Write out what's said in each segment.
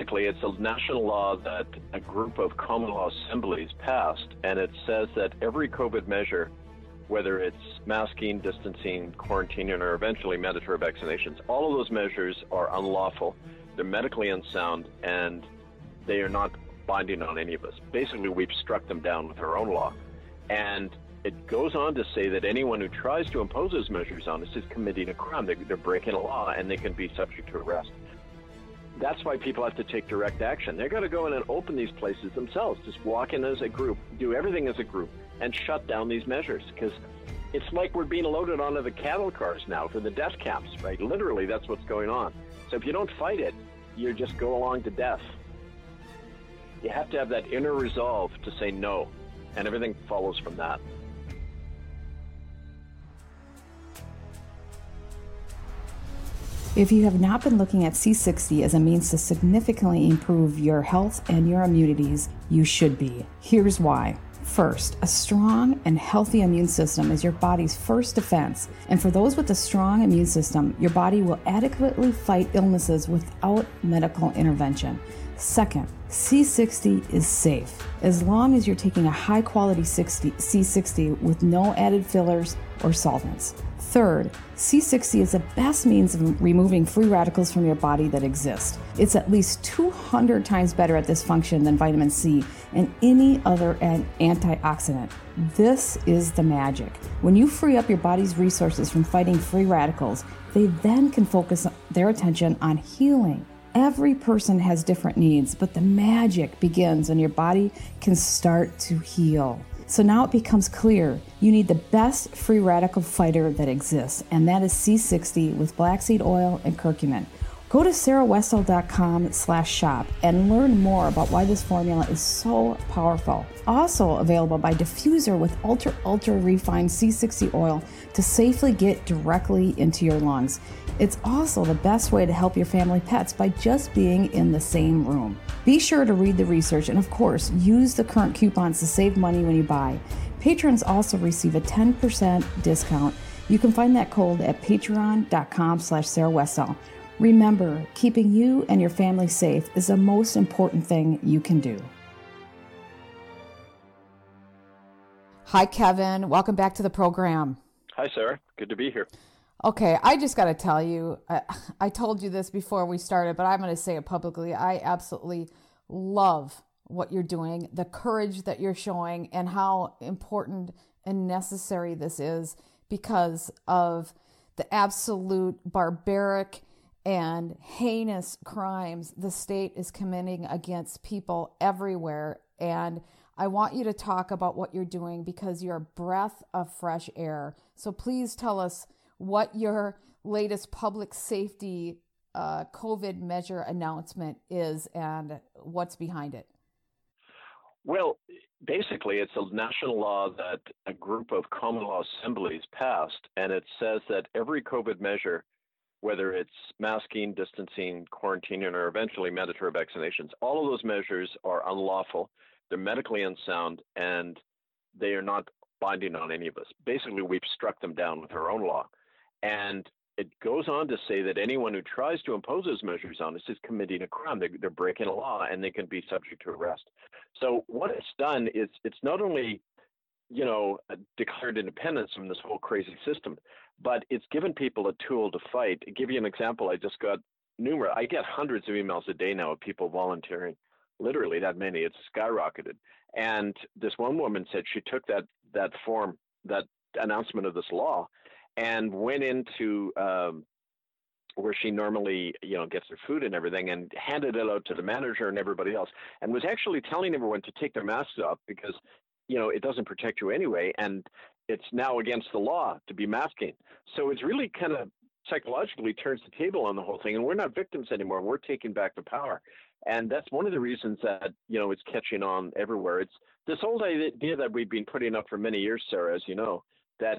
basically, it's a national law that a group of common law assemblies passed, and it says that every COVID measure, whether it's masking, distancing, quarantining, or eventually mandatory vaccinations, all of those measures are unlawful. They're medically unsound, and they are not binding on any of us. Basically, we've struck them down with our own law. And it goes on to say that anyone who tries to impose those measures on us is committing a crime. They're breaking a law, and they can be subject to arrest. That's why people have to take direct action. They've got to go in and open these places themselves, just walk in as a group, do everything as a group, and shut down these measures. Because it's like we're being loaded onto the cattle cars now for the death camps, right? Literally, that's what's going on. So if you don't fight it, you just go along to death. You have to have that inner resolve to say no, and everything follows from that. If you have not been looking at C60 as a means to significantly improve your health and your immunities, you should be. Here's why. First, a strong and healthy immune system is your body's first defense. And for those with a strong immune system, your body will adequately fight illnesses without medical intervention. Second, C60 is safe as long as you're taking a high-quality C60 with no added fillers or solvents. Third, C60 is the best means of removing free radicals from your body that exist. It's at least 200 times better at this function than vitamin C and any other antioxidant. This is the magic. When you free up your body's resources from fighting free radicals, they then can focus their attention on healing. Every person has different needs, but the magic begins when your body can start to heal. So now it becomes clear you need the best free radical fighter that exists, and that is C60 with black seed oil and curcumin. Go to sarahwestall.com/shop and learn more about why this formula is so powerful. Also available by diffuser with ultra refined C60 oil to safely get directly into your lungs. It's also the best way to help your family pets by just being in the same room. Be sure to read the research and, of course, use the current coupons to save money when you buy. Patrons also receive a 10% discount. You can find that code at patreon.com/sarahwestall. Remember, keeping you and your family safe is the most important thing you can do. Hi, Kevin. Welcome back to the program. Hi, Sarah. Good to be here. Okay, I just got to tell you, I told you this before we started, but I'm going to say it publicly. I absolutely love what you're doing, the courage that you're showing, and how important and necessary this is because of the absolute barbaric and heinous crimes the state is committing against people everywhere. And I want you to talk about what you're doing because you're a breath of fresh air. So please tell us what your latest public safety COVID measure announcement is and what's behind it. Well, basically, it's a national law that a group of common law assemblies passed, and it says that every COVID measure, whether it's masking, distancing, quarantining, or eventually mandatory vaccinations, all of those measures are unlawful. They're medically unsound, and they are not binding on any of us. Basically, we've struck them down with our own law. And it goes on to say that anyone who tries to impose those measures on us is committing a crime. They're breaking a law, and they can be subject to arrest. So what it's done is it's not only, declared independence from this whole crazy system, but it's given people a tool to fight. To give you an example, I just got I get hundreds of emails a day now of people volunteering, literally that many. It's skyrocketed. And this one woman said she took that form, that announcement of this law, and went into where she normally, gets her food and everything, and handed it out to the manager and everybody else, and was actually telling everyone to take their masks off because, it doesn't protect you anyway, and it's now against the law to be masking. So it's really kind of psychologically turns the table on the whole thing, and we're not victims anymore. We're taking back the power. And that's one of the reasons that, it's catching on everywhere. It's this old idea that we've been putting up for many years, Sarah, as you know, that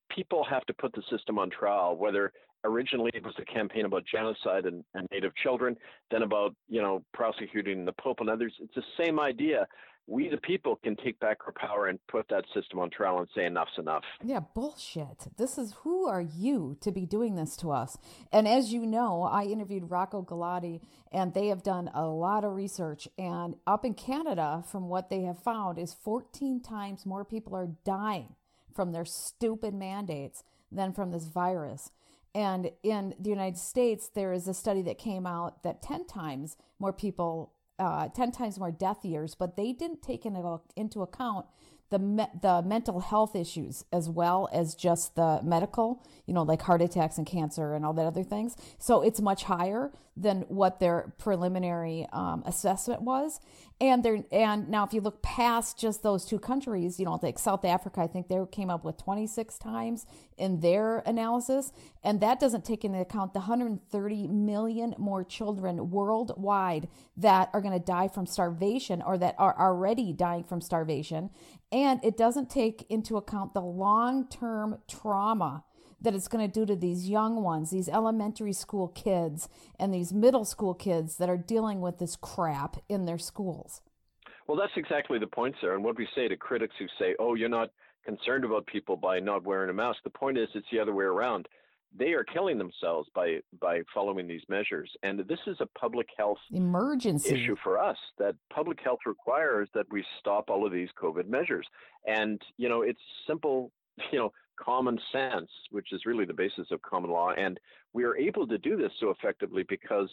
people have to put the system on trial, whether originally it was a campaign about genocide and Native children, then about, prosecuting the Pope and others. It's the same idea. We, the people, can take back our power and put that system on trial and say enough's enough. Yeah, bullshit. Who are you to be doing this to us? And as you know, I interviewed Rocco Galati, and they have done a lot of research. And up in Canada, from what they have found, is 14 times more people are dying from their stupid mandates than from this virus. And in the United States, there is a study that came out that 10 times more people, 10 times more death years, but they didn't take into account the mental health issues as well as just the medical, like heart attacks and cancer and all that other things. So it's much higher than what their preliminary assessment was. And now if you look past just those two countries, like South Africa, I think they came up with 26 times in their analysis. And that doesn't take into account the 130 million more children worldwide that are going to die from starvation or that are already dying from starvation. And it doesn't take into account the long-term trauma that it's going to do to these young ones, these elementary school kids and these middle school kids that are dealing with this crap in their schools. Well, that's exactly the point, Sarah. And what we say to critics who say, oh, you're not concerned about people by not wearing a mask. The point is it's the other way around. They are killing themselves by following these measures. And this is a public health emergency issue for us, that public health requires that we stop all of these COVID measures. And, it's simple, common sense, which is really the basis of common law. And we are able to do this so effectively because,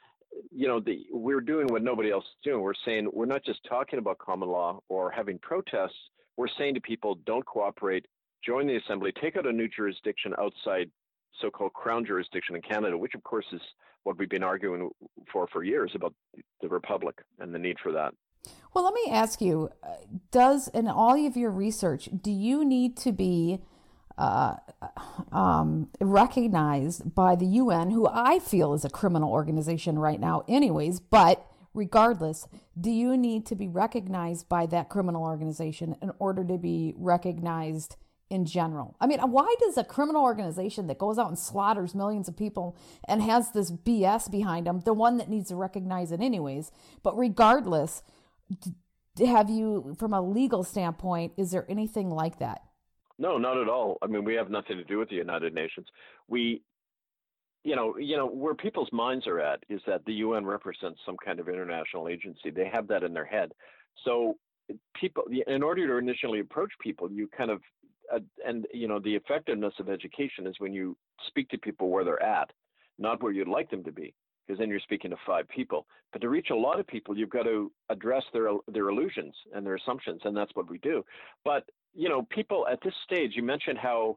we're doing what nobody else is doing. We're saying we're not just talking about common law or having protests. We're saying to people, don't cooperate, join the assembly, take out a new jurisdiction outside so-called crown jurisdiction in Canada, which of course is what we've been arguing for years about the Republic and the need for that. Well, let me ask you, in all of your research, do you need to be recognized by the UN, who I feel is a criminal organization right now anyways, but regardless, do you need to be recognized by that criminal organization in order to be recognized in general? I mean, why does a criminal organization that goes out and slaughters millions of people and has this BS behind them, the one that needs to recognize it anyways, but regardless, have you, from a legal standpoint, is there anything like that? No, not at all. I mean, we have nothing to do with the United Nations. We, where people's minds are at is that the UN represents some kind of international agency. They have that in their head. So people, in order to initially approach people, you kind of, the effectiveness of education is when you speak to people where they're at, not where you'd like them to be, because then you're speaking to 5 people. But to reach a lot of people, you've got to address their illusions and their assumptions, and that's what we do. But people at this stage, you mentioned how,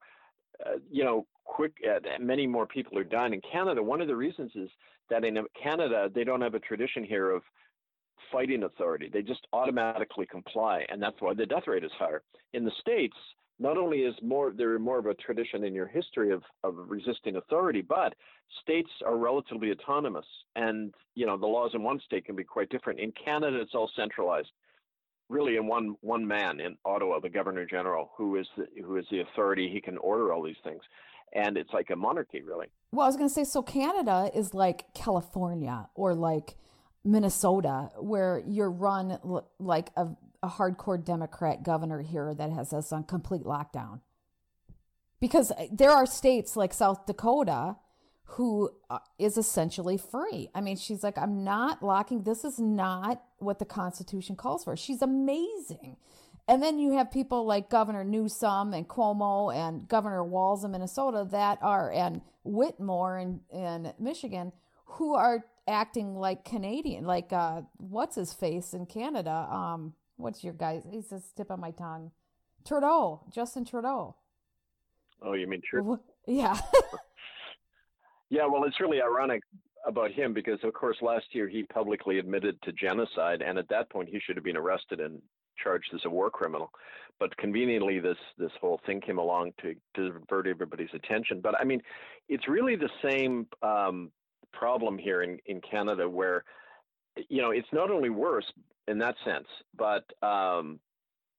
many more people are dying in Canada. One of the reasons is that in Canada, they don't have a tradition here of fighting authority. They just automatically comply, and that's why the death rate is higher. In the States, not only is there more of a tradition in your history of resisting authority, but states are relatively autonomous, and the laws in one state can be quite different. In Canada, it's all centralized, really in one man in Ottawa, the Governor General, who is the authority. He can order all these things, and it's like a monarchy, really. Well, I was going to say, so Canada is like California or like Minnesota, where you're run like a hardcore Democrat governor here that has us on complete lockdown. Because there are states like South Dakota who is essentially free. I mean, she's like, I'm not locking. This is not what the Constitution calls for. She's amazing. And then you have people like Governor Newsom and Cuomo and Governor Walz in Minnesota and Whitmore in Michigan, who are acting like Canadian, like what's his face in Canada? What's your guy? He's just tip on my tongue. Trudeau, Justin Trudeau. Oh, you mean Trudeau? Yeah. Yeah, well, it's really ironic about him because, of course, last year he publicly admitted to genocide, and at that point he should have been arrested and charged as a war criminal. But conveniently, this whole thing came along to divert everybody's attention. But I mean, it's really the same problem here in Canada, where it's not only worse in that sense, but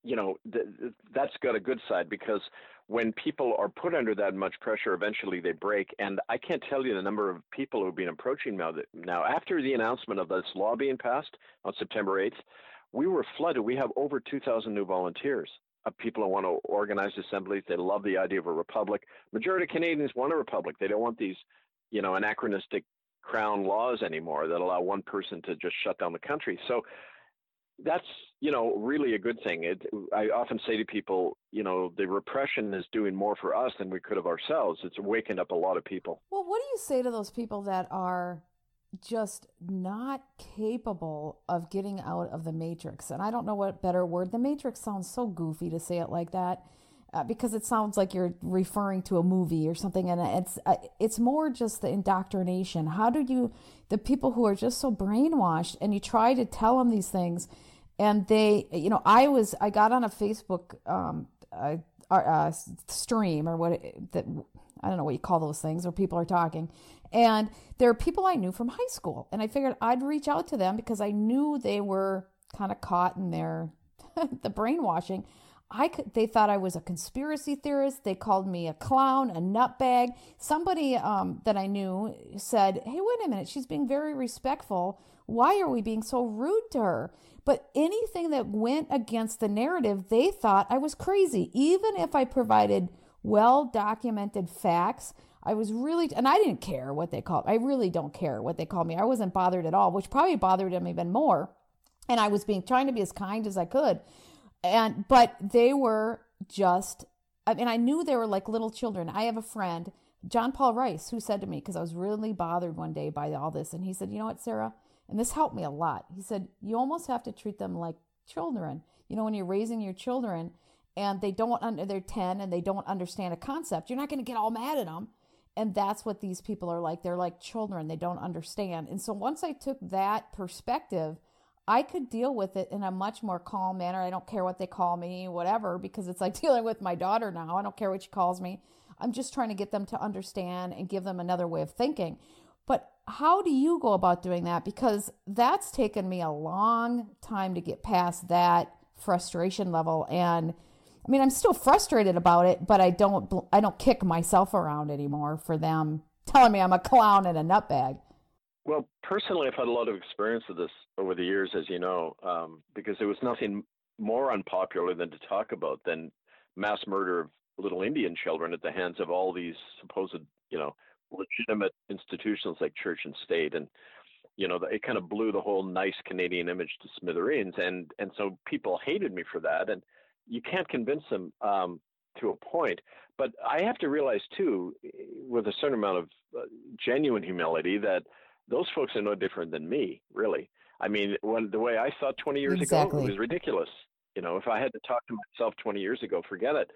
that's got a good side, because when people are put under that much pressure, eventually they break. And I can't tell you the number of people who've been approaching now after the announcement of this law being passed on September 8th. We were flooded. We have over 2,000 new volunteers of people who want to organize assemblies. They love the idea of a republic. Majority of Canadians want a republic. They don't want these, anachronistic crown laws anymore that allow one person to just shut down the country. So that's, really a good thing. I often say to people, the repression is doing more for us than we could have ourselves. It's awakened up a lot of people. Well, what do you say to those people that are just not capable of getting out of the matrix? And I don't know what better word. The matrix sounds so goofy to say it like that, because it sounds like you're referring to a movie or something, and it's more just the indoctrination. How do the people who are just so brainwashed, and you try to tell them these things, and they, I got on a Facebook stream, or I don't know what you call those things, where people are talking. And there are people I knew from high school. And I figured I'd reach out to them because I knew they were kind of caught in their, the brainwashing. They thought I was a conspiracy theorist. They called me a clown, a nutbag. Somebody that I knew said, hey, wait a minute, she's being very respectful. Why are we being so rude to her? But anything that went against the narrative, they thought I was crazy. Even if I provided well-documented facts, I was really, and I didn't care what they called. I really don't care what they called me. I wasn't bothered at all, which probably bothered them even more. And I was trying to be as kind as I could. But they were just, I knew they were like little children. I have a friend, John Paul Rice, who said to me, because I was really bothered one day by all this, and he said, you know what, Sarah, and this helped me a lot. He said, you almost have to treat them like children. When you're raising your children and they're 10 and they don't understand a concept, you're not going to get all mad at them. And that's what these people are like. They're like children. They don't understand. And so once I took that perspective, I could deal with it in a much more calm manner. I don't care what they call me, whatever, because it's like dealing with my daughter now. I don't care what she calls me. I'm just trying to get them to understand and give them another way of thinking. But how do you go about doing that? Because that's taken me a long time to get past that frustration level. And I'm still frustrated about it, but I don't kick myself around anymore for them telling me I'm a clown and a nutbag. Well, personally, I've had a lot of experience with this over the years, as you know, because there was nothing more unpopular than to talk about than mass murder of little Indian children at the hands of all these supposed, legitimate institutions like church and state. And, it kind of blew the whole nice Canadian image to smithereens. And so people hated me for that. And you can't convince them to a point. But I have to realize, too, with a certain amount of genuine humility, that those folks are no different than me, really. The way I thought 20 years ago, it was ridiculous. If I had to talk to myself 20 years ago, forget it.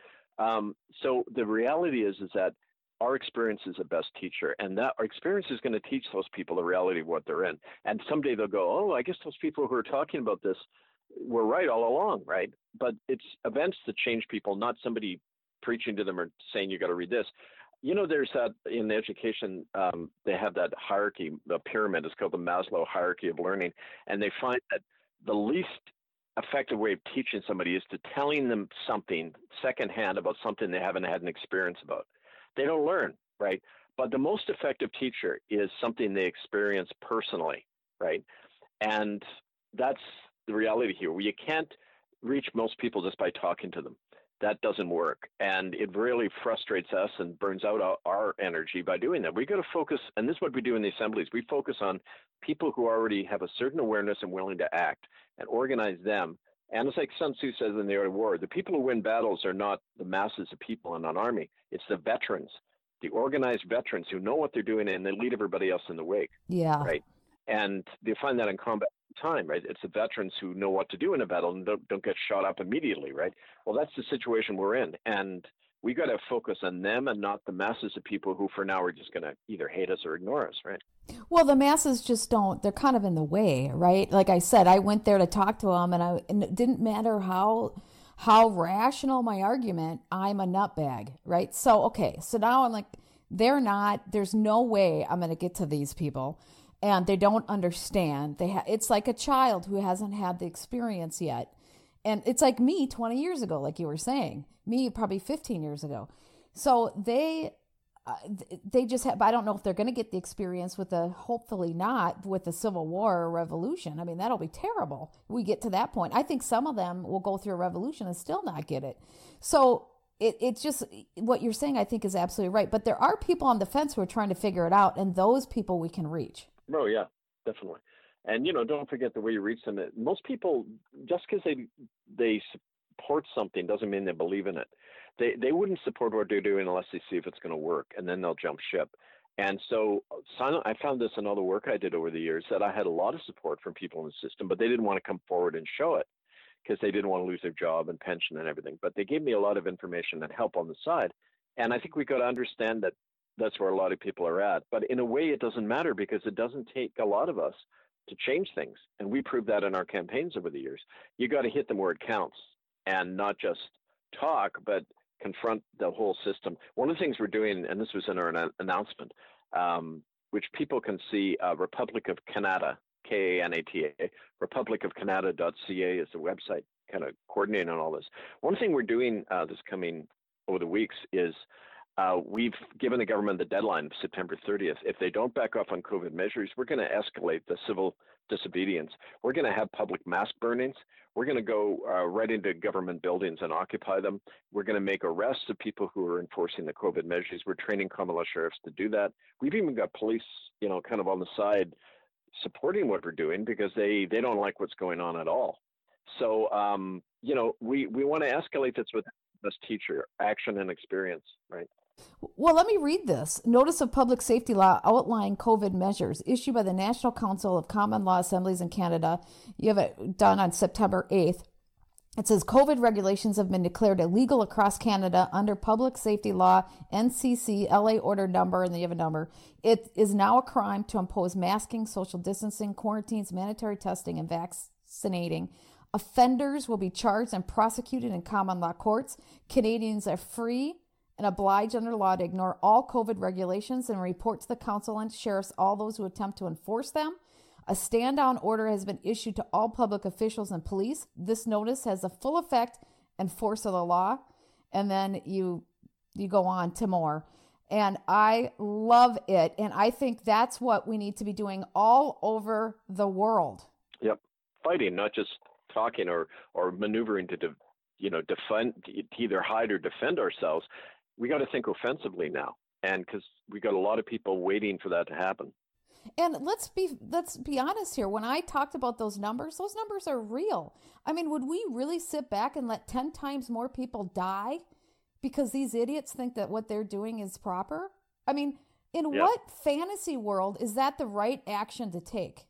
So the reality is that our experience is the best teacher, and that our experience is going to teach those people the reality of what they're in. And someday they'll go, oh, I guess those people who are talking about this were right all along, right? But it's events that change people, not somebody preaching to them or saying you got to read this. There's that in education, they have that hierarchy, the pyramid. It's called the Maslow hierarchy of learning. And they find that the least effective way of teaching somebody is to telling them something secondhand about something they haven't had an experience about. They don't learn, right? But the most effective teacher is something they experience personally, right? And that's the reality here. You can't reach most people just by talking to them. That doesn't work. And it really frustrates us and burns out our energy by doing that. We got to focus, and this is what we do in the assemblies. We focus on people who already have a certain awareness and willing to act, and organize them. And it's like Sun Tzu says in the Art of War, the people who win battles are not the masses of people in an army. It's the veterans, the organized veterans who know what they're doing, and they lead everybody else in the wake. Yeah. Right. And they find that in combat time, right? It's the veterans who know what to do in a battle and don't get shot up immediately, right? Well, that's the situation we're in. And we got to focus on them and not the masses of people who for now are just going to either hate us or ignore us, right? Well, the masses just don't, they're kind of in the way, right? Like I said, I went there to talk to them, and it didn't matter how rational my argument, I'm a nutbag, right? So, okay, so now I'm like, there's no way I'm going to get to these people, and they don't understand. It's like a child who hasn't had the experience yet. And it's like me 20 years ago, like you were saying, me probably 15 years ago. So they just have, I don't know if they're going to get the experience with hopefully not with the Civil War or revolution. I mean, that'll be terrible. We get to that point. I think some of them will go through a revolution and still not get it. So it's just what you're saying, I think, is absolutely right. But there are people on the fence who are trying to figure it out, and those people we can reach. Oh, yeah, definitely. And, don't forget the way you reach them. Most people, just because they support something doesn't mean they believe in it. They wouldn't support what they're doing unless they see if it's going to work, and then they'll jump ship. And so I found this in all the work I did over the years, that I had a lot of support from people in the system, but they didn't want to come forward and show it because they didn't want to lose their job and pension and everything. But they gave me a lot of information and help on the side. And I think we got to understand that that's where a lot of people are at. But in a way, it doesn't matter because it doesn't take a lot of us to change things. And we proved that in our campaigns over the years. You got to hit them where it counts and not just talk, but confront the whole system. One of the things we're doing, and this was in our announcement, which people can see, Republic of Canada, Kanata, republicofcanada.ca is the website kind of coordinating on all this. One thing we're doing this coming over the weeks is we've given the government the deadline of September 30th. If they don't back off on COVID measures, we're going to escalate the civil disobedience. We're going to have public mask burnings. We're going to go right into government buildings and occupy them. We're going to make arrests of people who are enforcing the COVID measures. We're training common law sheriffs to do that. We've even got police, kind of on the side supporting what we're doing because they don't like what's going on at all. So, we want to escalate this with this teacher, action and experience, right? Well, let me read this. Notice of Public Safety Law outlining COVID measures issued by the National Council of Common Law Assemblies in Canada. You have it done on September 8th. It says COVID regulations have been declared illegal across Canada under Public Safety Law, NCC, LA Order Number, and you have a number. It is now a crime to impose masking, social distancing, quarantines, mandatory testing, and vaccinating. Offenders will be charged and prosecuted in common law courts. Canadians are free and obliged under law to ignore all COVID regulations and report to the council and sheriffs all those who attempt to enforce them. A stand-down order has been issued to all public officials and police. This notice has the full effect and force of the law. And then you go on to more. And I love it. And I think that's what we need to be doing all over the world. Yep. Fighting, not just talking or maneuvering to defend, to either hide or defend ourselves. We got to think offensively now, and because we got a lot of people waiting for that to happen. And let's be honest here. When I talked about those numbers are real. I mean, would we really sit back and let 10 times more people die because these idiots think that what they're doing is proper? I mean, in what fantasy world is that the right action to take?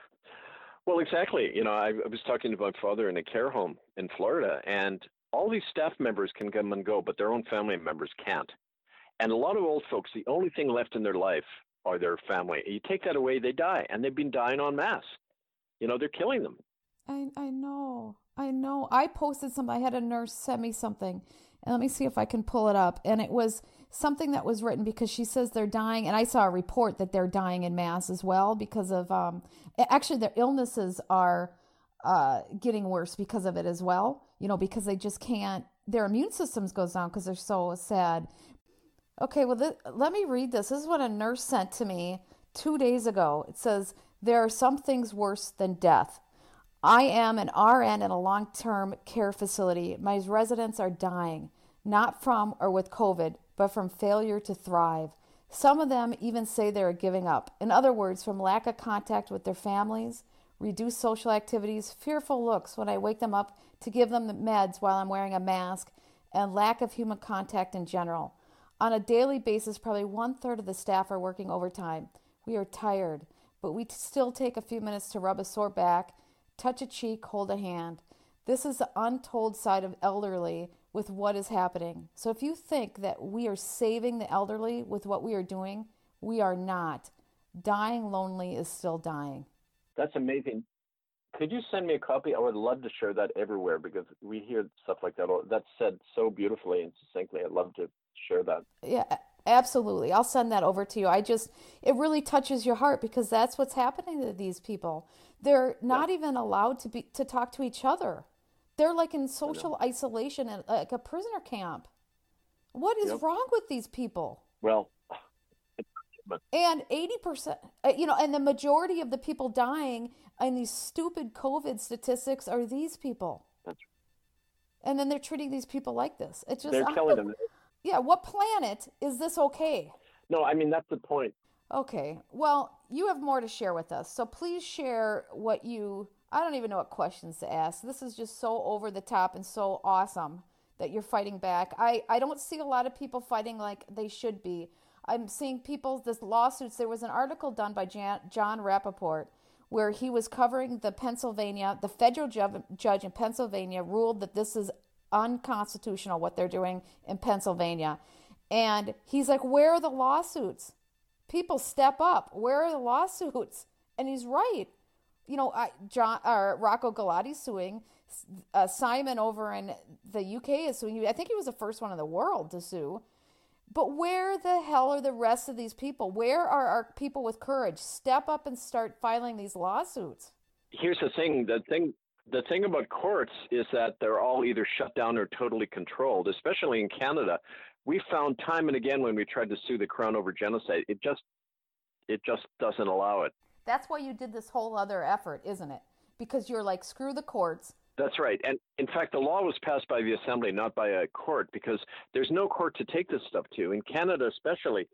Well, exactly. I was talking to my father in a care home in Florida, and all these staff members can come and go, but their own family members can't. And a lot of old folks, the only thing left in their life are their family. You take that away, they die, and they've been dying en masse. They're killing them. I know. I posted something. I had a nurse send me something, and let me see if I can pull it up. And it was something that was written because she says they're dying, and I saw a report that they're dying en masse as well because of, actually their illnesses are getting worse because of it as well, because they just can't, their immune systems goes down because they're so sad. Okay, well, let me read this. This is what a nurse sent to me 2 days ago. It says, there are some things worse than death. I am an RN in a long-term care facility. My residents are dying, not from or with COVID, but from failure to thrive. Some of them even say they are giving up. In other words, from lack of contact with their families, reduced social activities, fearful looks when I wake them up to give them the meds while I'm wearing a mask, and lack of human contact in general. On a daily basis, probably 1/3 of the staff are working overtime. We are tired, but we still take a few minutes to rub a sore back, touch a cheek, hold a hand. This is the untold side of elderly with what is happening. So if you think that we are saving the elderly with what we are doing, we are not. Dying lonely is still dying. That's amazing. Could you send me a copy? I would love to share that everywhere because we hear stuff like that. That's said so beautifully and succinctly. I'd love to share that. Yeah, absolutely. I'll send that over to you. It really touches your heart because that's what's happening to these people. They're not even allowed to talk to each other. They're like in social isolation at like a prisoner camp. What is wrong with these people? Well, And 80%, and the majority of the people dying in these stupid COVID statistics are these people. And then they're treating these people like this. It's just, they're killing them. Yeah, what planet is this okay? No, I mean, that's the point. Okay, well, you have more to share with us. So please share I don't even know what questions to ask. This is just so over the top and so awesome that you're fighting back. I don't see a lot of people fighting like they should be. I'm seeing this lawsuits. There was an article done by John Rappaport where he was covering the federal judge in Pennsylvania ruled that this is unconstitutional, what they're doing in Pennsylvania. And he's like, where are the lawsuits? People step up. Where are the lawsuits? And he's right. Rocco Galati's suing. Simon over in the UK is suing. I think he was the first one in the world to sue. But where the hell are the rest of these people? Where are our people with courage? Step up and start filing these lawsuits. Here's the thing. The thing about courts is that they're all either shut down or totally controlled, especially in Canada. We found time and again when we tried to sue the Crown over genocide, it just doesn't allow it. That's why you did this whole other effort, isn't it? Because you're like, screw the courts. That's right. And in fact, the law was passed by the Assembly, not by a court, because there's no court to take this stuff to. In Canada especially,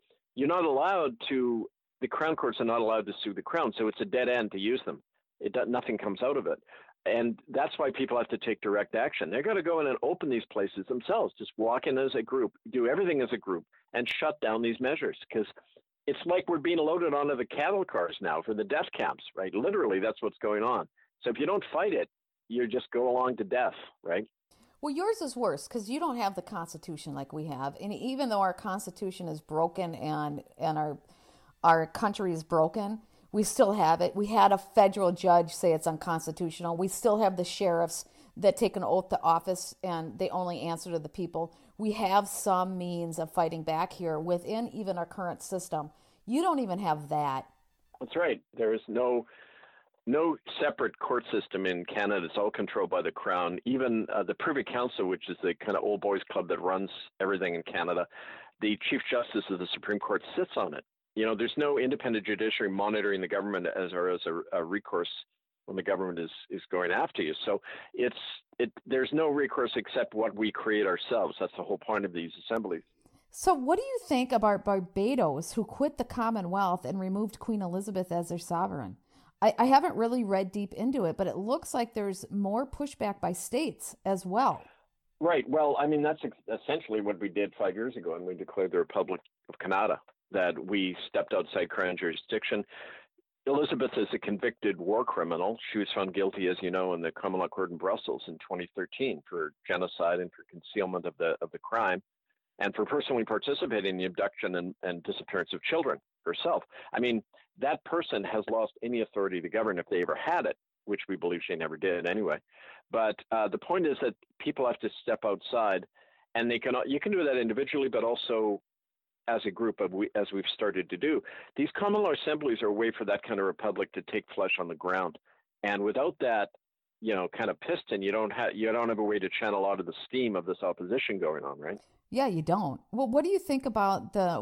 the Crown courts are not allowed to sue the Crown, so it's a dead end to use them. Nothing comes out of it. And that's why people have to take direct action. They're going to go in and open these places themselves, just walk in as a group, do everything as a group, and shut down these measures. Because it's like we're being loaded onto the cattle cars now for the death camps, right? Literally, that's what's going on. So if you don't fight it, you just go along to death, right? Well, yours is worse because you don't have the Constitution like we have. And even though our Constitution is broken and our country is broken, we still have it. We had a federal judge say it's unconstitutional. We still have the sheriffs that take an oath to office and they only answer to the people. We have some means of fighting back here within even our current system. You don't even have that. That's right. There is no separate court system in Canada. It's all controlled by the Crown. Even the Privy Council, which is the kind of old boys club that runs everything in Canada, the Chief Justice of the Supreme Court sits on it. There's no independent judiciary monitoring the government as a recourse when the government is going after you. So there's no recourse except what we create ourselves. That's the whole point of these assemblies. So what do you think about Barbados, who quit the Commonwealth and removed Queen Elizabeth as their sovereign? I haven't really read deep into it, but it looks like there's more pushback by states as well. Right. Well, I mean, that's essentially what we did 5 years ago, and we declared the Republic of Canada, that we stepped outside Crown jurisdiction. Elizabeth is a convicted war criminal. She was found guilty, as you know, in the Common Law Court in Brussels in 2013 for genocide and for concealment of the crime, and for personally participating in the abduction and disappearance of children herself. I mean, that person has lost any authority to govern if they ever had it, which we believe she never did anyway. But the point is that people have to step outside, and you can do that individually, but also as a group, as we've started to do. These common law assemblies are a way for that kind of republic to take flesh on the ground. And without that, kind of piston, you don't have a way to channel a lot of the steam of this opposition going on, right? Yeah, you don't. Well, what do you think about the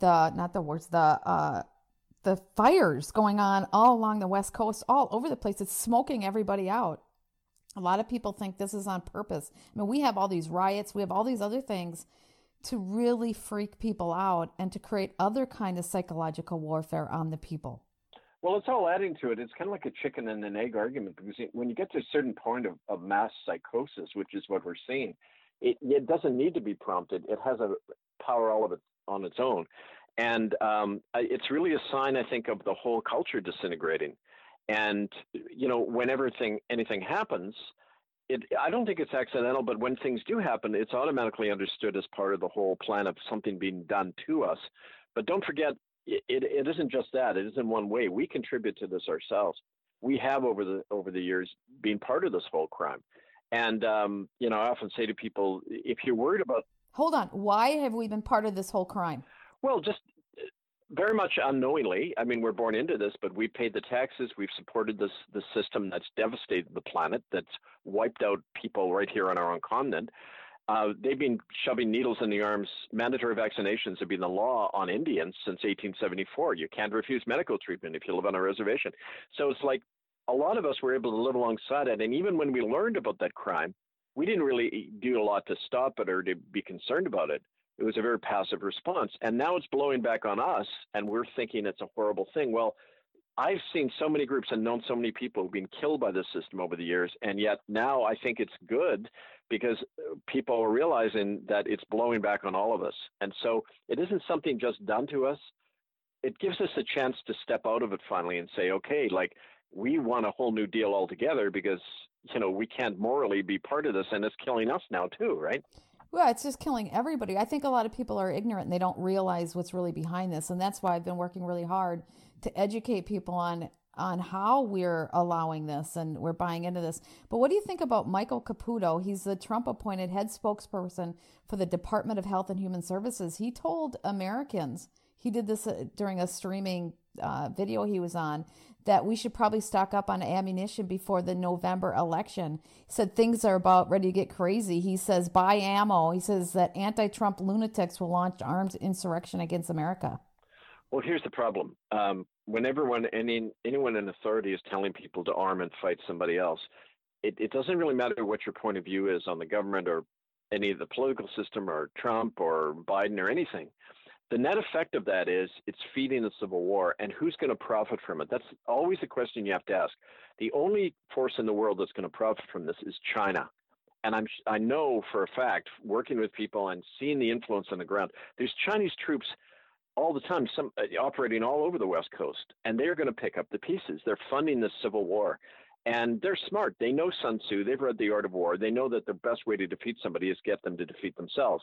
fires going on all along the West Coast, all over the place? It's smoking everybody out. A lot of people think this is on purpose. I mean, we have all these riots, we have all these other things to really freak people out and to create other kind of psychological warfare on the people. Well, it's all adding to it. It's kind of like a chicken and an egg argument, because when you get to a certain point of mass psychosis, which is what we're seeing, it doesn't need to be prompted. It has a power all of it on its own. And it's really a sign, I think, of the whole culture disintegrating. And, whenever anything happens, I don't think it's accidental, but when things do happen, it's automatically understood as part of the whole plan of something being done to us. But don't forget, it isn't just that. It isn't one way. We contribute to this ourselves. We have over the years been part of this whole crime. And, I often say to people, if you're worried about... Hold on. Why have we been part of this whole crime? Well, just Very much unknowingly. I mean, we're born into this, but we paid the taxes. We've supported this system that's devastated the planet, that's wiped out people right here on our own continent. They've been shoving needles in the arms. Mandatory vaccinations have been the law on Indians since 1874. You can't refuse medical treatment if you live on a reservation. So it's like a lot of us were able to live alongside it. And even when we learned about that crime, we didn't really do a lot to stop it or to be concerned about it. It was a very passive response. And now it's blowing back on us, and we're thinking it's a horrible thing. Well, I've seen so many groups and known so many people who've been killed by this system over the years, and yet now I think it's good because people are realizing that it's blowing back on all of us. And so it isn't something just done to us. It gives us a chance to step out of it finally and say, okay, like we want a whole new deal altogether because, you know, we can't morally be part of this, and it's killing us now too, right? Well, it's just killing everybody. I think a lot of people are ignorant and they don't realize what's really behind this. And that's why I've been working really hard to educate people on how we're allowing this and we're buying into this. But what do you think about Michael Caputo? He's the Trump-appointed head spokesperson for the Department of Health and Human Services. He told Americans, he did this during a streaming video he was on, that we should probably stock up on ammunition before the November election. He said things are about ready to get crazy. He says buy ammo. He says that anti-Trump lunatics will launch armed insurrection against America. Well, here's the problem. Whenever anyone in authority is telling people to arm and fight somebody else, it doesn't really matter what your point of view is on the government or any of the political system or Trump or Biden or anything. The net effect of that is it's feeding the civil war, and who's going to profit from it? That's always the question you have to ask. The only force in the world that's going to profit from this is China. And I know for a fact, working with people and seeing the influence on the ground, there's Chinese troops all the time, some operating all over the West Coast, and they're going to pick up the pieces. They're funding this civil war, and they're smart. They know Sun Tzu. They've read The Art of War. They know that the best way to defeat somebody is get them to defeat themselves.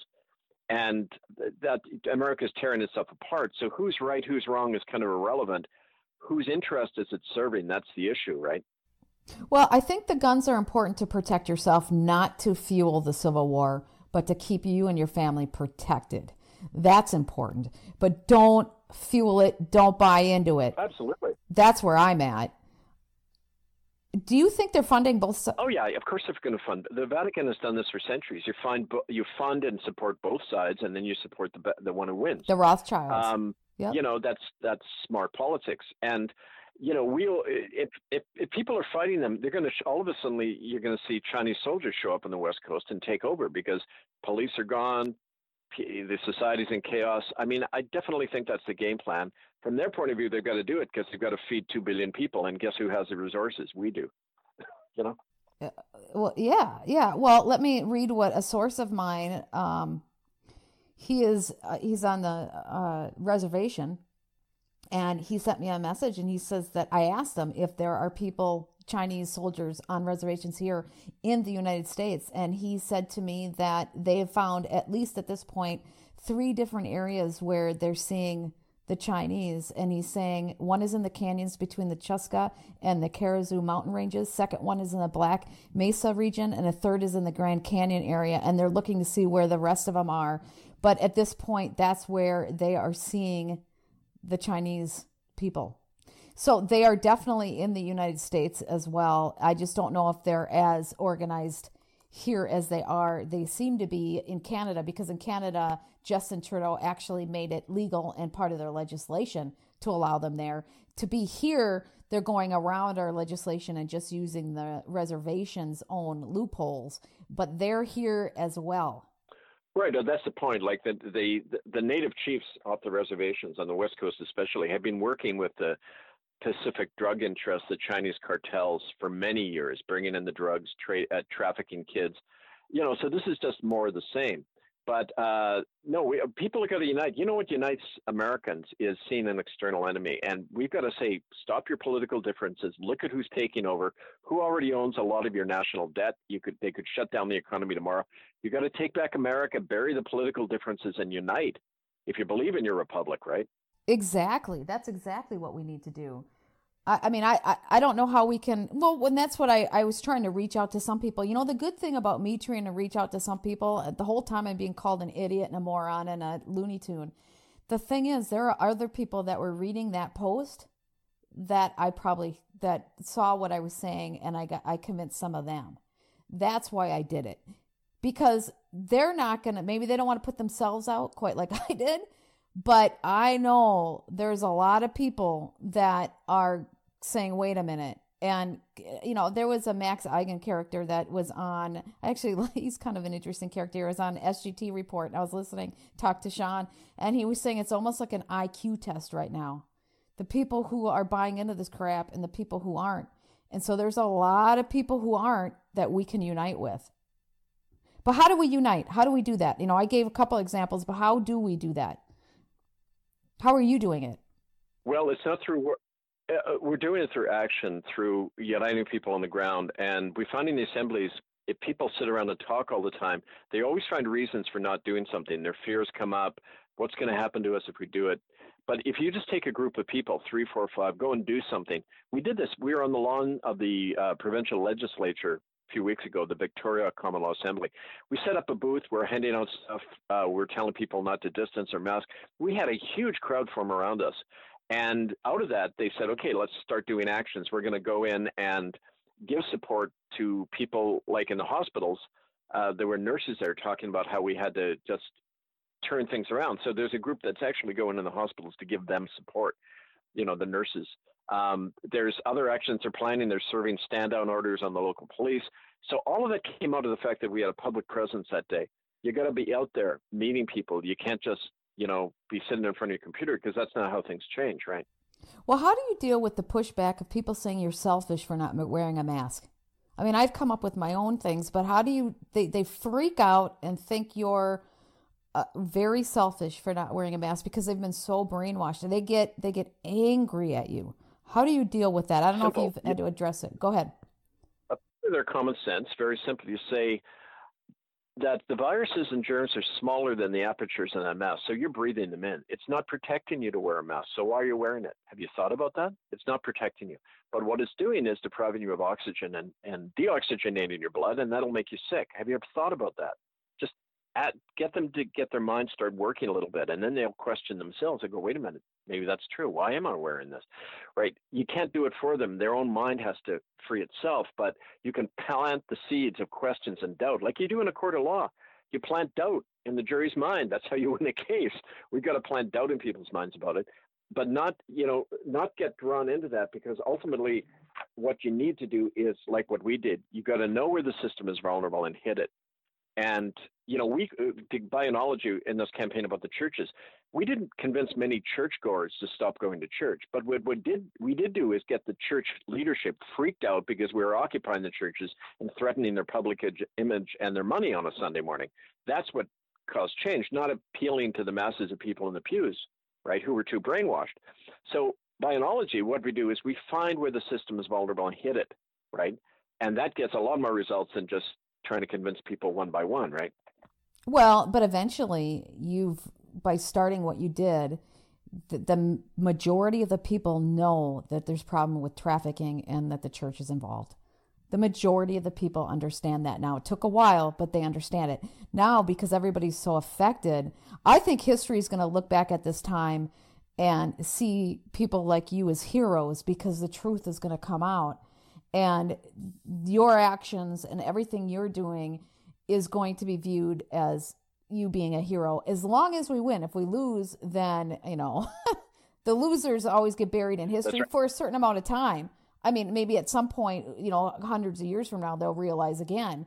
And that America's tearing itself apart. So who's right, who's wrong is kind of irrelevant. Whose interest is it serving? That's the issue, right? Well, I think the guns are important to protect yourself, not to fuel the civil war, but to keep you and your family protected. That's important. But don't fuel it. Don't buy into it. Absolutely. That's where I'm at. Do you think they're funding both sides? Oh, yeah, of course they're going to fund. The Vatican has done this for centuries. You fund and support both sides, and then you support the one who wins. The Rothschilds. Yep. You know, that's smart politics. And, you know, if people are fighting them, they're going to, all of a sudden, you're going to see Chinese soldiers show up on the West Coast and take over because police are gone, the society's in chaos. I mean, I definitely think that's the game plan. From their point of view, they've got to do it because they've got to feed 2 billion people. And guess who has the resources? We do. You know? Well, yeah. Well, let me read what a source of mine, he's on the reservation, and he sent me a message, and he says that I asked him if there are people, Chinese soldiers on reservations here in the United States. And he said to me that they have found, at least at this point, 3 different areas where they're seeing the Chinese. And he's saying one is in the canyons between the Chuska and the Karazoo mountain ranges. Second one is in the Black Mesa region. And a third is in the Grand Canyon area. And they're looking to see where the rest of them are. But at this point, that's where they are seeing the Chinese people. So they are definitely in the United States as well. I just don't know if they're as organized here as they seem to be in Canada, because in Canada, Justin Trudeau actually made it legal and part of their legislation to allow them there. To be here, they're going around our legislation and just using the reservation's own loopholes, but they're here as well. Right, that's the point. Like the native chiefs off the reservations on the West Coast especially have been working with the Pacific drug interests, the Chinese cartels, for many years, bringing in the drugs, trafficking kids. You know, so this is just more of the same. But people have got to unite. You know what unites Americans is seeing an external enemy. And we've got to say, stop your political differences. Look at who's taking over, who already owns a lot of your national debt. They could shut down the economy tomorrow. You've got to take back America, bury the political differences, and unite if you believe in your republic, right? Exactly. That's exactly what we need to do. I mean, I don't know how we can, well, when that's what I was trying to reach out to some people. You know, the good thing about me trying to reach out to some people, the whole time I'm being called an idiot and a moron and a Looney Tune, The thing is, there are other people that were reading that post that that saw what I was saying, and I convinced some of them. That's why I did it. Because they're not going to, maybe they don't want to put themselves out quite like I did, but I know there's a lot of people that are saying, wait a minute. And, there was a Max Igan character that was on, actually, he's kind of an interesting character. He was on SGT Report. And I was listening, talk to Sean, and he was saying it's almost like an IQ test right now. The people who are buying into this crap and the people who aren't. And so there's a lot of people who aren't that we can unite with. But how do we unite? How do we do that? I gave a couple examples, but how do we do that? How are you doing it? Well, it's not through, we're doing it through action, through uniting people on the ground. And we find in the assemblies, if people sit around and talk all the time, they always find reasons for not doing something. Their fears come up. What's going to happen to us if we do it? But if you just take a group of people, 3, 4, 5, go and do something. We did this. We were on the lawn of the provincial legislature a few weeks ago, the Victoria Common Law Assembly. We set up a booth. We're handing out stuff. We're telling people not to distance or mask. We had a huge crowd form around us. And out of that, they said, okay, let's start doing actions. We're going to go in and give support to people like in the hospitals. There were nurses there talking about how we had to just turn things around. So there's a group that's actually going in the hospitals to give them support, the nurses. There's other actions they're planning. They're serving stand-down orders on the local police. So all of that came out of the fact that we had a public presence that day. You got to be out there meeting people. You can't just, be sitting in front of your computer, because that's not how things change, right? Well, how do you deal with the pushback of people saying you're selfish for not wearing a mask? I mean, I've come up with my own things, but how do they freak out and think you're very selfish for not wearing a mask because they've been so brainwashed, and they get angry at you. How do you deal with that? I don't know if you've had to address it. Go ahead. Their common sense, very simply, you say that the viruses and germs are smaller than the apertures in that mask, so you're breathing them in. It's not protecting you to wear a mask, so why are you wearing it? Have you thought about that? It's not protecting you. But what it's doing is depriving you of oxygen and deoxygenating your blood, and that'll make you sick. Have you ever thought about that? Just get them to get their mind start working a little bit, and then they'll question themselves and go, wait a minute, maybe that's true. Why am I wearing this? Right? You can't do it for them. Their own mind has to free itself, but you can plant the seeds of questions and doubt like you do in a court of law. You plant doubt in the jury's mind. That's how you win a case. We've got to plant doubt in people's minds about it, but not get drawn into that, because ultimately what you need to do is like what we did. You got to know where the system is vulnerable and hit it. And, we did Bionology in this campaign about the churches. We didn't convince many churchgoers to stop going to church, but what we did do is get the church leadership freaked out because we were occupying the churches and threatening their public image and their money on a Sunday morning. That's what caused change, not appealing to the masses of people in the pews, right, who were too brainwashed. So Bionology, what we do is we find where the system is vulnerable and hit it, right? And that gets a lot more results than just trying to convince people one by one, right? Well, but eventually by starting what you did, the majority of the people know that there's a problem with trafficking and that the church is involved. The majority of the people understand that now. It took a while, but they understand it. Now, because everybody's so affected, I think history is going to look back at this time and see people like you as heroes, because the truth is going to come out. And your actions and everything you're doing is going to be viewed as you being a hero, as long as we win. If we lose, then, the losers always get buried in history for a certain amount of time. I mean, maybe at some point, hundreds of years from now, they'll realize again,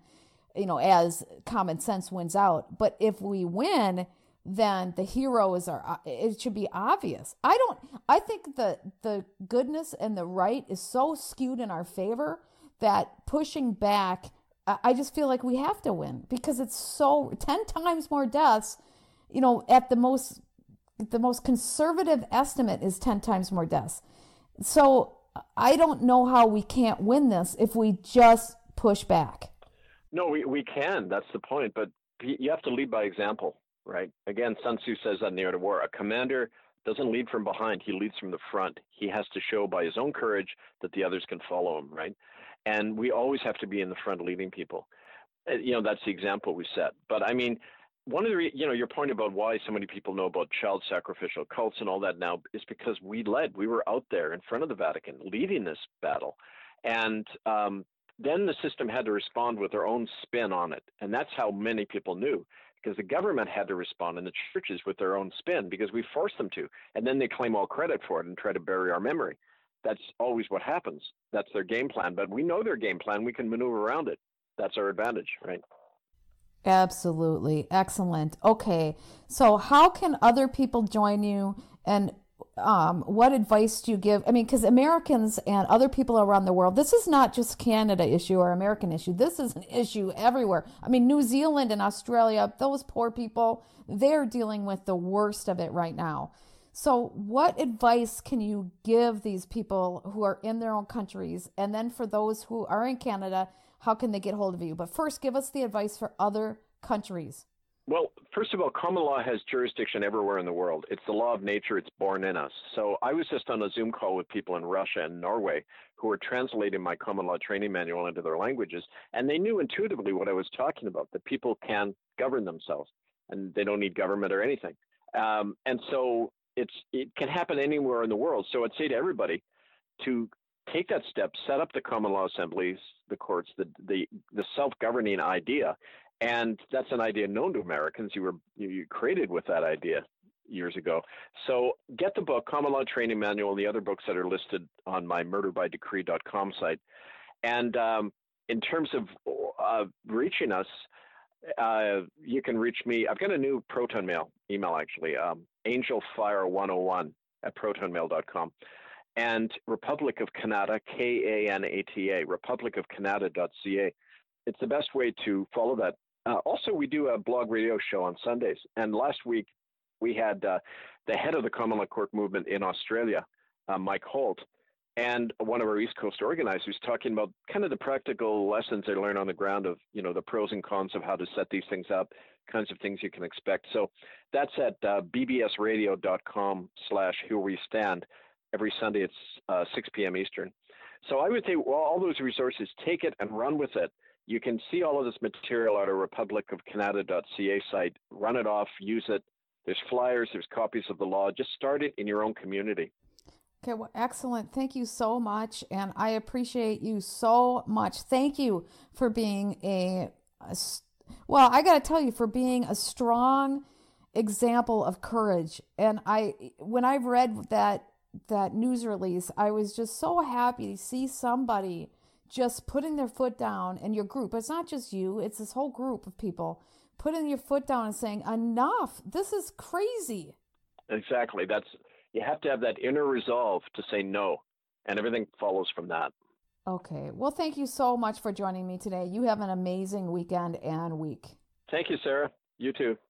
as common sense wins out. But if we win, then the heroes it should be obvious. I think the goodness and the right is so skewed in our favor that pushing back, I just feel like we have to win, because it's so 10 times more deaths, at the most conservative estimate is 10 times more deaths. So I don't know how we can't win this if we just push back. No, we can. That's the point. But you have to lead by example, right? Again, Sun Tzu says that in The Art of War. A commander doesn't lead from behind. He leads from the front. He has to show by his own courage that the others can follow him, right? And we always have to be in the front leading people. That's the example we set. But I mean, one of the, your point about why so many people know about child sacrificial cults and all that now is because we were out there in front of the Vatican leading this battle. And then the system had to respond with their own spin on it. And that's how many people knew, because the government had to respond and the churches with their own spin because we forced them to. And then they claim all credit for it and try to bury our memory. That's always what happens. That's their game plan. But we know their game plan. We can maneuver around it. That's our advantage, right? Absolutely. Excellent. Okay. So how can other people join you, and what advice do you give? I mean, because Americans and other people around the world, this is not just Canada issue or American issue. This is an issue everywhere. I mean, New Zealand and Australia, those poor people, they're dealing with the worst of it right now. So what advice can you give these people who are in their own countries? And then for those who are in Canada, how can they get hold of you? But first, give us the advice for other countries. Well, first of all, common law has jurisdiction everywhere in the world. It's the law of nature. It's born in us. So I was just on a Zoom call with people in Russia and Norway who were translating my common law training manual into their languages. And they knew intuitively what I was talking about, that people can govern themselves and they don't need government or anything. And so it can happen anywhere in the world. So I'd say to everybody to take that step, set up the common law assemblies, the courts, the self-governing idea. And that's an idea known to Americans. You created with that idea years ago. So get the book, Common Law Training Manual, and the other books that are listed on my murderbydecree.com site. And in terms of reaching us, you can reach me. I've got a new Proton Mail email, actually, angelfire101@protonmail.com. And Republic of Canada, Kanata, republicofcanada.ca. It's the best way to follow that. Also, we do a blog radio show on Sundays. And last week, we had the head of the Common Law Court movement in Australia, Mike Holt, and one of our East Coast organizers talking about kind of the practical lessons they learn on the ground of, the pros and cons of how to set these things up, kinds of things you can expect. So that's at bbsradio.com/herewestand. Every Sunday, it's 6 p.m. Eastern. So I would say, well, all those resources, take it and run with it. You can see all of this material at our republicofcanada.ca site. Run it off, use it. There's flyers, there's copies of the law. Just start it in your own community. Okay, well, excellent. Thank you so much, and I appreciate you so much. Thank you for being I got to tell you, for being a strong example of courage. And when I've read that news release, I was just so happy to see somebody just putting their foot down, and your group, it's not just you, it's this whole group of people putting your foot down and saying, enough, this is crazy. Exactly. You have to have that inner resolve to say no, and everything follows from that. Okay. Well, thank you so much for joining me today. You have an amazing weekend and week. Thank you, Sarah. You too.